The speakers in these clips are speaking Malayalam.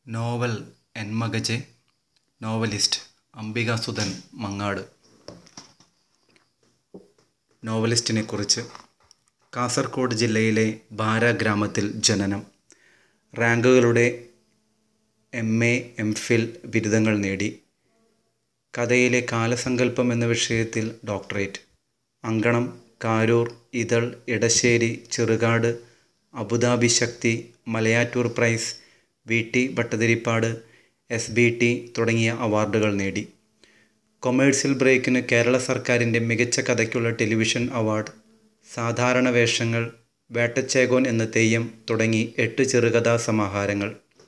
നോവൽ എൻമകജെ. നോവലിസ്റ്റ് അംബികാസുധൻ മങ്ങാട്. നോവലിസ്റ്റിനെക്കുറിച്ച്: കാസർഗോഡ് ജില്ലയിലെ ബാര ഗ്രാമത്തിൽ ജനനം. റാങ്കുകളുടെ MA, MPhil ബിരുദങ്ങൾ നേടി. കഥയിലെ കാലസങ്കല്പം എന്ന വിഷയത്തിൽ doctorate. Ankanam, Karoor, Ithal, Edasseri, Cherukad, Abu Dhabi Sakthi, Malayattoor prize, VT Bhattathiripad, SBT തുടങ്ങിയ അവാർഡുകൾ നേടി. കൊമേഴ്സ്യൽ ബ്രേക്കിന് കേരള സർക്കാരിൻ്റെ മികച്ച കഥയ്ക്കുള്ള ടെലിവിഷൻ അവാർഡ്. സാധാരണ വേഷങ്ങൾ, വേട്ടച്ചേകോൻ എന്ന തെയ്യം തുടങ്ങി 8 ചെറുകഥാ സമാഹാരങ്ങൾ.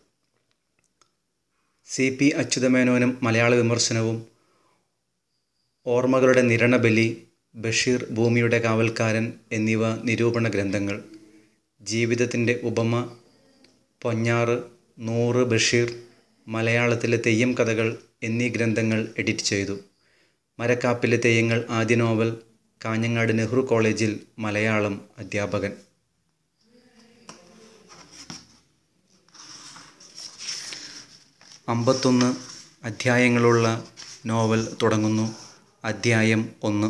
CP അച്യുതമേനോനും മലയാള വിമർശനവും. ഓർമ്മകളുടെ നിരണബലി, ബഷീർ ഭൂമിയുടെ കാവൽക്കാരൻ എന്നിവ നിരൂപണ ഗ്രന്ഥങ്ങൾ. ജീവിതത്തിൻ്റെ ഉപമ, പൊന്നാറ്, 100 ബഷീർ, മലയാളത്തിലെ തെയ്യം കഥകൾ എന്നീ ഗ്രന്ഥങ്ങൾ എഡിറ്റ് ചെയ്തു. മരക്കാപ്പിലെ തെയ്യങ്ങൾ ആദ്യ നോവൽ. കാഞ്ഞങ്ങാട് നെഹ്റു കോളേജിൽ മലയാളം അധ്യാപകൻ. 51 അധ്യായങ്ങളുള്ള നോവൽ തുടങ്ങുന്നു. അധ്യായം 1.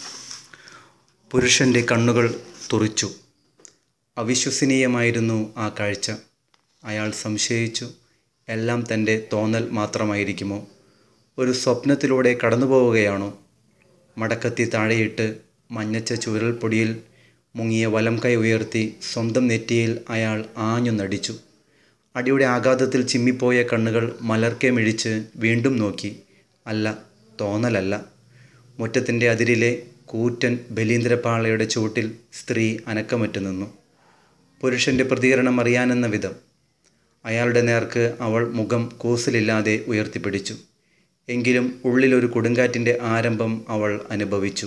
പുരുഷൻ്റെ കണ്ണുകൾ തുറിച്ചു. അവിശ്വസനീയമായിരുന്നു ആ കാഴ്ച. അയാൾ സംശയിച്ചു, എല്ലാം തൻ്റെ തോന്നൽ മാത്രമായിരിക്കുമോ? ഒരു സ്വപ്നത്തിലൂടെ കടന്നുപോവുകയാണോ? മടക്കത്തി താഴെയിട്ട് മഞ്ഞച്ച ചുവരൽപ്പൊടിയിൽ മുങ്ങിയ വലം കൈ ഉയർത്തി സ്വന്തം നെറ്റിയിൽ അയാൾ ആഞ്ഞു നടിച്ചു. അടിയുടെ ആഘാതത്തിൽ ചിമ്മിപ്പോയ കണ്ണുകൾ മലർക്കെ മിഴിച്ച് വീണ്ടും നോക്കി. അല്ല, തോന്നലല്ല. മുറ്റത്തിൻ്റെ അതിരിലെ കൂറ്റൻ ബലീന്ദ്രപാളയുടെ ചുവട്ടിൽ സ്ത്രീ അനക്കമറ്റു നിന്നു. പുരുഷൻ്റെ പ്രതികരണം അറിയാനെന്ന വിധം. അയാളുടെ നേർക്ക് അവൾ മുഖം കൂസലില്ലാതെ ഉയർത്തിപ്പിടിച്ചു. എങ്കിലും ഉള്ളിലൊരു കൊടുങ്കാറ്റിൻ്റെ ആരംഭം അവൾ അനുഭവിച്ചു.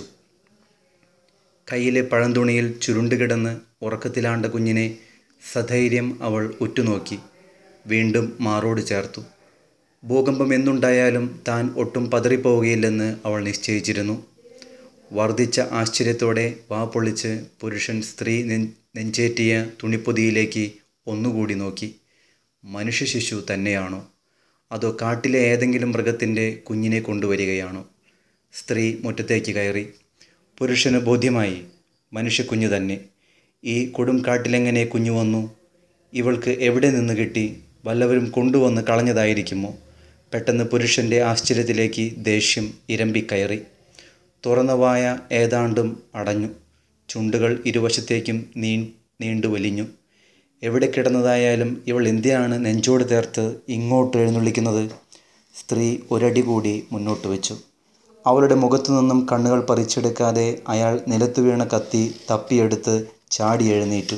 കയ്യിലെ പഴന്തുണിയിൽ ചുരുണ്ടുകിടന്ന് ഉറക്കത്തിലാണ്ട കുഞ്ഞിനെ സധൈര്യം അവൾ ഉറ്റുനോക്കി. വീണ്ടും മാറോട് ചേർത്തു. ഭൂകമ്പം എന്നുണ്ടായാലും താൻ ഒട്ടും പതറിപ്പോവുകയില്ലെന്ന് അവൾ നിശ്ചയിച്ചിരുന്നു. വർദ്ധിച്ച ആശ്ചര്യത്തോടെ വാ പൊളിച്ച് പുരുഷൻ സ്ത്രീ നെഞ്ചേറ്റിയ തുണിപ്പൊതിയിലേക്ക് ഒന്നുകൂടി നോക്കി. മനുഷ്യ ശിശു തന്നെയാണോ, അതോ കാട്ടിലെ ഏതെങ്കിലും മൃഗത്തിൻ്റെ കുഞ്ഞിനെ കൊണ്ടുവരികയാണോ? സ്ത്രീ മുറ്റത്തേക്ക് കയറി. പുരുഷന് ബോധ്യമായി, മനുഷ്യക്കുഞ്ഞു തന്നെ. ഈ കൊടും കാട്ടിലെങ്ങനെ കുഞ്ഞു വന്നു? ഇവൾക്ക് എവിടെ നിന്ന് കിട്ടി? വല്ലവരും കൊണ്ടുവന്ന് കളഞ്ഞതായിരിക്കുമോ? പെട്ടെന്ന് പുരുഷൻ്റെ ആശ്ചര്യത്തിലേക്ക് ദേഷ്യം ഇരമ്പിക്കയറി. തുറന്ന വായ ഏതാണ്ടും അടഞ്ഞു. ചുണ്ടുകൾ ഇരുവശത്തേക്കും നീണ്ടു വലിഞ്ഞു. എവിടെ കിടന്നതായാലും ഇവൾ എന്തിനാണ് നെഞ്ചോട് ചേർത്ത് ഇങ്ങോട്ട് എഴുന്നള്ളിക്കുന്നത്? സ്ത്രീ ഒരടി കൂടി മുന്നോട്ട് വെച്ചു. അവളുടെ മുഖത്തു നിന്നും കണ്ണുകൾ പറിച്ചെടുക്കാതെ അയാൾ നിലത്തു വീണ കത്തി തപ്പിയെടുത്ത് ചാടി എഴുന്നേറ്റു.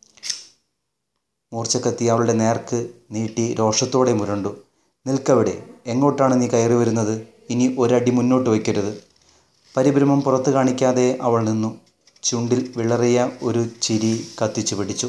മൂർച്ചക്കത്തി അവളുടെ നേർക്ക് നീട്ടി രോഷത്തോടെ മുരണ്ടു. നിൽക്കവിടെ! എങ്ങോട്ടാണ് നീ കയറി വരുന്നത്? ഇനി ഒരടി മുന്നോട്ട് വയ്ക്കരുത്. പരിഭ്രമം പുറത്തു കാണിക്കാതെ അവൾ നിന്നു. ചുണ്ടിൽ വിളറിയ ഒരു ചിരി കത്തിച്ചു പിടിച്ചു.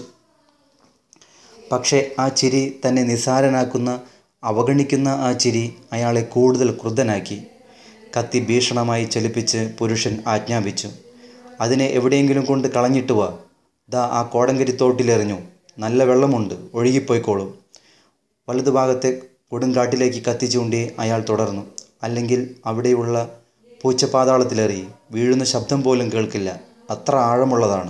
പക്ഷേ ആ ചിരി തന്നെ നിസ്സാരനാക്കുന്ന, അവഗണിക്കുന്ന ആ ചിരി അയാളെ കൂടുതൽ ക്രുദ്ധനാക്കി. കത്തി ഭീഷണമായി ചലിപ്പിച്ച് പുരുഷൻ ആജ്ഞാപിച്ചു. അതിനെ എവിടെയെങ്കിലും കൊണ്ട് കളഞ്ഞിട്ട് വാ. ദാ ആ കോടങ്കരിത്തോട്ടിലെറിഞ്ഞു. നല്ല വെള്ളമുണ്ട്, ഒഴുകിപ്പോയിക്കോളും. വലതുഭാഗത്തെ കൊടുങ്കാട്ടിലേക്ക് കത്തി ചൂണ്ടി അയാൾ തുടർന്നു. അല്ലെങ്കിൽ അവിടെയുള്ള പൂച്ചപാതാളത്തിലെറി. വീഴുന്ന ശബ്ദം പോലും കേൾക്കില്ല, അത്ര ആഴമുള്ളതാണ്.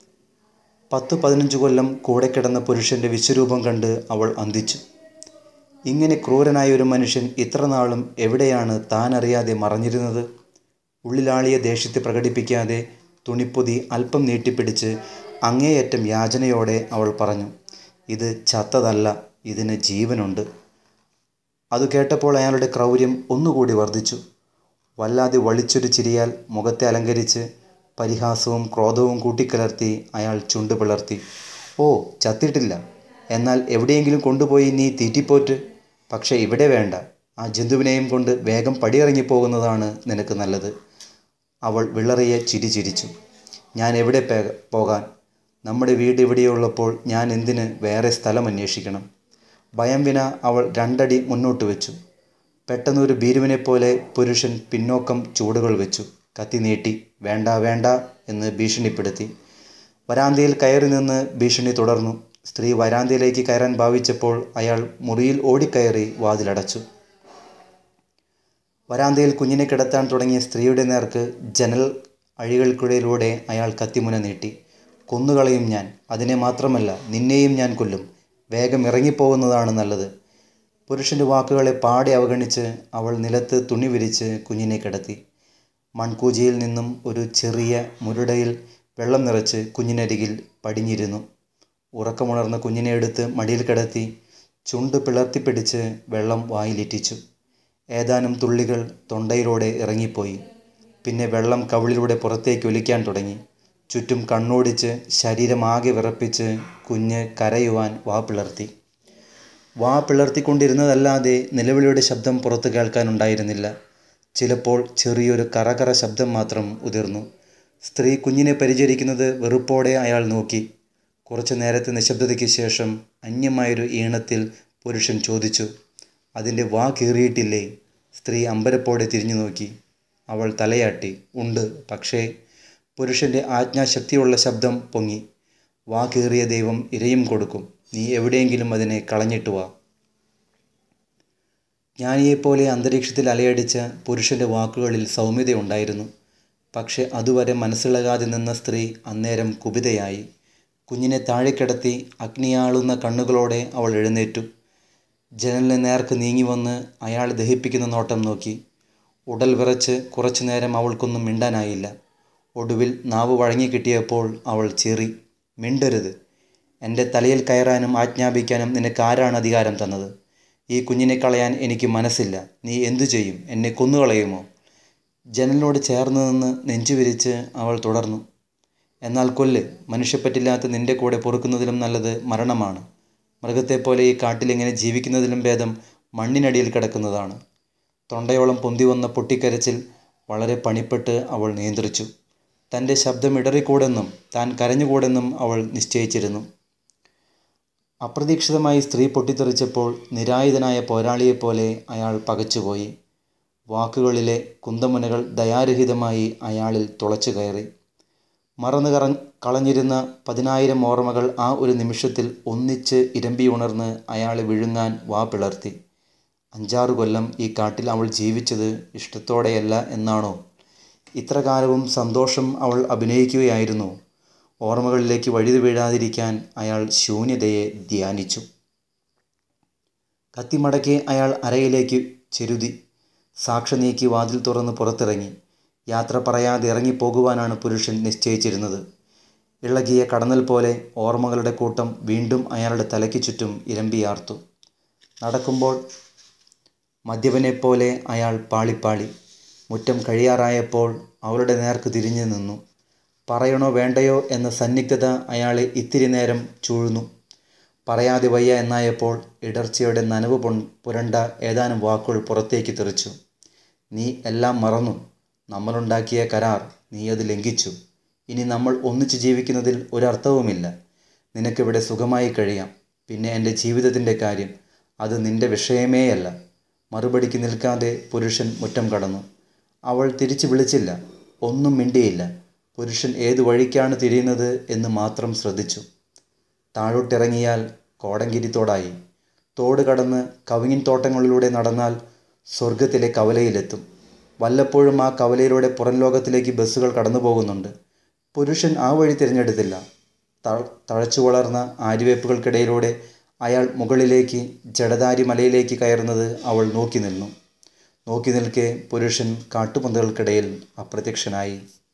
10-15 കൊല്ലം കൂടെ കിടന്ന പുരുഷൻ്റെ വിശ്വരൂപം കണ്ട് അവൾ അന്തിച്ചു. ഇങ്ങനെ ക്രൂരനായ ഒരു മനുഷ്യൻ ഇത്ര നാളും എവിടെയാണ് താൻ അറിയാതെ മറഞ്ഞിരുന്നത്? ഉള്ളിലാളിയ ദേഷ്യത്തെ പ്രകടിപ്പിക്കാതെ തുണിപ്പൊതി അല്പം നീട്ടിപ്പിടിച്ച് അങ്ങേയറ്റം യാചനയോടെ അവൾ പറഞ്ഞു, ഇത് ചത്തതല്ല, ഇതിന് ജീവനുണ്ട്. അതു കേട്ടപ്പോൾ അയാളുടെ ക്രൗര്യം ഒന്നുകൂടി വർദ്ധിച്ചു. വല്ലാതെ വളിച്ചൊരു ചിരിയാൽ മുഖത്തെ അലങ്കരിച്ച് പരിഹാസവും ക്രോധവും കൂട്ടിക്കലർത്തി അയാൾ ചുണ്ടു പിളർത്തി. ഓ, ചത്തിട്ടില്ല. എന്നാൽ എവിടെയെങ്കിലും കൊണ്ടുപോയി നീ തീറ്റിപ്പോറ്റ്. പക്ഷേ ഇവിടെ വേണ്ട. ആ ജന്തുവിനെയും കൊണ്ട് വേഗം പടിയിറങ്ങിപ്പോകുന്നതാണ് നിനക്ക് നല്ലത്. അവൾ വിളറിയ ചിരി ചിരിച്ചു. ഞാൻ എവിടെ പോകാൻ? നമ്മുടെ വീട് ഇവിടെയുള്ളപ്പോൾ ഞാൻ എന്തിന് വേറെ സ്ഥലം അന്വേഷിക്കണം? ഭയം വിന അവൾ 2 അടി മുന്നോട്ട് വെച്ചു. പെട്ടെന്നൊരു ഭീരുവിനെപ്പോലെ പുരുഷൻ പിന്നോക്കം ചുവടുകൾ വെച്ചു. കത്തി നീട്ടി. വേണ്ട വേണ്ട എന്ന് ഭീഷണിപ്പെടുത്തി. വരാന്തയിൽ കയറി നിന്ന് ഭീഷണി തുടർന്നു. സ്ത്രീ വരാന്തയിലേക്ക് കയറാൻ ഭാവിച്ചപ്പോൾ അയാൾ മുറിയിൽ ഓടിക്കയറി വാതിലടച്ചു. വരാന്തയിൽ കുഞ്ഞിനെ കിടത്താൻ തുടങ്ങിയ സ്ത്രീയുടെ നേർക്ക് ജനൽ അഴികൾക്കിടയിലൂടെ അയാൾ കത്തിമുന നീട്ടി. "കൊന്നുകളയും ഞാൻ. അതിനെ മാത്രമല്ല, നിന്നെയും ഞാൻ കൊല്ലും. വേഗം ഇറങ്ങിപ്പോകുന്നതാണ് നല്ലത്." പുരുഷൻ്റെ വാക്കുകളെ പാടെ അവഗണിച്ച് അവൾ നിലത്ത് തുണി വിരിച്ച് കുഞ്ഞിനെ കിടത്തി. മൺകൂജിയിൽ നിന്നും ഒരു ചെറിയ മുരുടയിൽ വെള്ളം നിറച്ച് കുഞ്ഞിനരികിൽ പടിഞ്ഞിരുന്നു. ഉറക്കമുണർന്ന കുഞ്ഞിനെ എടുത്ത് മടിയിൽ കിടത്തി ചുണ്ട് പിളർത്തിപ്പിടിച്ച് വെള്ളം വായിലിറ്റിച്ചു. ഏതാനും തുള്ളികൾ തൊണ്ടയിലൂടെ ഇറങ്ങിപ്പോയി. പിന്നെ വെള്ളം കവിളിലൂടെ പുറത്തേക്ക് ഒലിക്കാൻ തുടങ്ങി. ചുറ്റും കണ്ണോടിച്ച് ശരീരമാകെ വിറപ്പിച്ച് കുഞ്ഞ് കരയുവാൻ വാ പിളർത്തിക്കൊണ്ടിരുന്നതല്ലാതെ നിലവിളിയുടെ ശബ്ദം പുറത്തു കേൾക്കാനുണ്ടായിരുന്നില്ല. ചിലപ്പോൾ ചെറിയൊരു കറകറ ശബ്ദം മാത്രം ഉതിർന്നു. സ്ത്രീ കുഞ്ഞിനെ പരിചരിക്കുന്നത് വെറുപ്പോടെ അയാൾ നോക്കി. കുറച്ചു നേരത്തെ നിശബ്ദതയ്ക്ക് ശേഷം അന്യമായൊരു ഈണത്തിൽ പുരുഷൻ ചോദിച്ചു, "അതിൻ്റെ വാ കീറിയിട്ടില്ലേ?" സ്ത്രീ അമ്പരപ്പോടെ തിരിഞ്ഞു നോക്കി. അവൾ തലയാട്ടി. "ഉണ്ട്, പക്ഷേ..." പുരുഷൻ്റെ ആജ്ഞാശക്തിയുള്ള ശബ്ദം പൊങ്ങി. "വാ കീറിയ ദൈവം ഇരയും കൊടുക്കും. നീ എവിടെയെങ്കിലും അതിനെ കളഞ്ഞിട്ട് വാ." ജ്ഞാനിയെപ്പോലെ അന്തരീക്ഷത്തിൽ അലയടിച്ച പുരുഷൻ്റെ വാക്കുകളിൽ സൗമ്യതയുണ്ടായിരുന്നു. പക്ഷെ അതുവരെ മനസ്സിളകാതെ നിന്ന സ്ത്രീ അന്നേരം കുപിതയായി. കുഞ്ഞിനെ താഴെ കിടത്തി അഗ്നിയാളുന്ന കണ്ണുകളോടെ അവൾ എഴുന്നേറ്റു. ജനലിന് നേർക്ക് നീങ്ങി വന്ന് അയാളെ ദഹിപ്പിക്കുന്ന നോട്ടം നോക്കി. ഉടൽ വിറച്ച് കുറച്ചു നേരം അവൾക്കൊന്നും മിണ്ടാനായില്ല. ഒടുവിൽ നാവ് വഴങ്ങിക്കിട്ടിയപ്പോൾ അവൾ ചീറി, "മിണ്ടരുത്! എൻ്റെ തലയിൽ കയറാനും ആജ്ഞാപിക്കാനും നിനക്കാരാണ് അധികാരം തന്നത്? ഈ കുഞ്ഞിനെ കളയാൻ എനിക്ക് മനസ്സില്ല. നീ എന്തു ചെയ്യും? എന്നെ കൊന്നുകളയുമോ?" ജനലിനോട് ചേർന്ന് നിന്ന് നെഞ്ചുവിരിച്ച് അവൾ തുടർന്നു, "എന്നാൽ കൊല്ല്. മനുഷ്യപ്പറ്റില്ലാത്ത നിൻ്റെ കൂടെ പൊറുക്കുന്നതിലും നല്ലത് മരണമാണ്. മൃഗത്തെപ്പോലെ ഈ കാട്ടിലിങ്ങനെ ജീവിക്കുന്നതിലും ഭേദം മണ്ണിനടിയിൽ കിടക്കുന്നതാണ്." തൊണ്ടയോളം പൊന്തിവന്ന പൊട്ടിക്കരച്ചിൽ വളരെ പണിപ്പെട്ട് അവൾ നിയന്ത്രിച്ചു. തൻ്റെ ശബ്ദം ഇടറിക്കൂടെന്നും താൻ കരഞ്ഞുകൂടെന്നും അവൾ നിശ്ചയിച്ചിരുന്നു. അപ്രതീക്ഷിതമായി സ്ത്രീ പൊട്ടിത്തെറിച്ചപ്പോൾ നിരായുധനായ പോരാളിയെപ്പോലെ അയാൾ പകച്ചുപോയി. വാക്കുകളിലെ കുന്തമുനകൾ ദയാരഹിതമായി അയാളിൽ തുളച്ചു കയറി. മറന്നു കളഞ്ഞിരുന്ന 10,000 ഓർമ്മകൾ ആ ഒരു നിമിഷത്തിൽ ഒന്നിച്ച് ഇരമ്പിയുണർന്ന് അയാളെ വിഴുങ്ങാൻ വാ പിളർത്തി. 5-6 കൊല്ലം ഈ കാട്ടിൽ അവൾ ജീവിച്ചത് ഇഷ്ടത്തോടെയല്ല എന്നാണോ? ഇത്ര കാലവും സന്തോഷം അവൾ അഭിനയിക്കുകയായിരുന്നോ? ഓർമ്മകളിലേക്ക് വഴുതി വീഴാതിരിക്കാൻ അയാൾ ശൂന്യതയെ ധ്യാനിച്ചു. കത്തിമടക്കി അയാൾ അരയിലേക്ക് ചെരുതി. സാക്ഷ നീക്കി വാതിൽ തുറന്ന് പുറത്തിറങ്ങി. യാത്ര പറയാതെ ഇറങ്ങിപ്പോകുവാനാണ് പുരുഷൻ നിശ്ചയിച്ചിരുന്നത്. ഇളകിയ കടന്നൽ പോലെ ഓർമ്മകളുടെ കൂട്ടം വീണ്ടും അയാളുടെ തലയ്ക്ക് ചുറ്റും ഇരമ്പിയാർത്തു. നടക്കുമ്പോൾ മദ്യപനെപ്പോലെ അയാൾ പാളിപ്പാളി. മുറ്റം കഴിയാറായപ്പോൾ അവളുടെ നേർക്ക് തിരിഞ്ഞു നിന്നു. പറയണോ വേണ്ടയോ എന്ന സന്നിഗ്ധത അയാളെ ഇത്തിരി നേരം ചൂഴ്ന്നു. പറയാതെ വയ്യ എന്നായപ്പോൾ ഇടർച്ചയുടെ നനവ് പുരണ്ട ഏതാനും വാക്കുകൾ പുറത്തേക്ക് തെറിച്ചു. "നീ എല്ലാം മറന്നു. നമ്മളുണ്ടാക്കിയ കരാർ നീ അത് ലംഘിച്ചു. ഇനി നമ്മൾ ഒന്നിച്ച് ജീവിക്കുന്നതിൽ ഒരർത്ഥവുമില്ല. നിനക്കിവിടെ സുഖമായി കഴിയാം. പിന്നെ എൻ്റെ ജീവിതത്തിൻ്റെ കാര്യം, അത് നിൻ്റെ വിഷയമേയല്ല." മറുപടിക്ക് നിൽക്കാതെ പുരുഷൻ മുറ്റം കടന്നു. അവൾ തിരിച്ചു വിളിച്ചില്ല, ഒന്നും മിണ്ടിയില്ല. പുരുഷൻ ഏതു വഴിക്കാണ് തിരിയുന്നത് എന്ന് മാത്രം ശ്രദ്ധിച്ചു. താഴോട്ടിറങ്ങിയാൽ കോടങ്കിരി തോടായി. തോട് കടന്ന് കവുങ്ങിൻ തോട്ടങ്ങളിലൂടെ നടന്നാൽ സ്വർഗത്തിലെ കവലയിലെത്തും. വല്ലപ്പോഴും ആ കവലയിലൂടെ പുറം ലോകത്തിലേക്ക് ബസ്സുകൾ കടന്നു പോകുന്നുണ്ട്. പുരുഷൻ ആ വഴി തിരഞ്ഞെടുത്തില്ല. തഴച്ചു വളർന്ന ആര്യവേപ്പുകൾക്കിടയിലൂടെ അയാൾ മുകളിലേക്ക് ജടധാരി മലയിലേക്ക് കയറുന്നത് അവൾ നോക്കി നിൽക്കെ പുരുഷൻ കാട്ടുപന്തകൾക്കിടയിൽ അപ്രത്യക്ഷനായി.